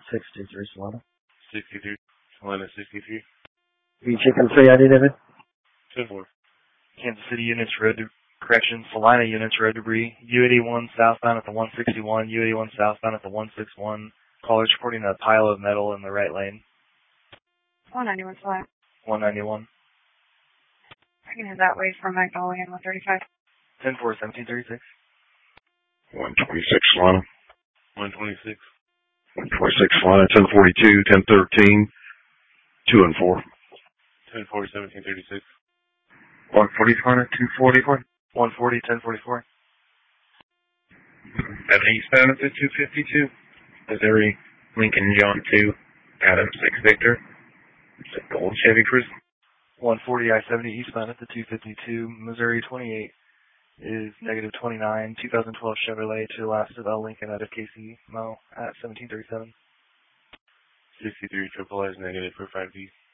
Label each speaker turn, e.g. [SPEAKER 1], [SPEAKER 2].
[SPEAKER 1] 623 Solana.
[SPEAKER 2] 63, Solana 63.
[SPEAKER 1] You checking free ID, David?
[SPEAKER 2] 10-4.
[SPEAKER 3] Kansas City units, Salina units, road debris. U81 southbound at the 161, U81 southbound at the 161. Callers reporting a pile of metal in the right lane.
[SPEAKER 4] 191 Salina.
[SPEAKER 3] 191.
[SPEAKER 4] I can head that way from Magnolia and 135.
[SPEAKER 3] 10-4, 1736.
[SPEAKER 5] 126 Solana.
[SPEAKER 2] 126.
[SPEAKER 5] 126 Solana, 1042, 1013, 2 and 4.
[SPEAKER 2] 10-4, 1736.
[SPEAKER 1] 140 Solana, 244.
[SPEAKER 3] 140, 1044.
[SPEAKER 6] At eastbound at the 252. Missouri, Lincoln, John 2, Adam 6 Victor. It's a gold Chevy Cruze.
[SPEAKER 3] 140 I-70 eastbound at the 252. Missouri 28 is negative 29. 2012 Chevrolet to the last of L. Lincoln out of KC Mo at 1737.
[SPEAKER 2] 63, triple is negative for 5D.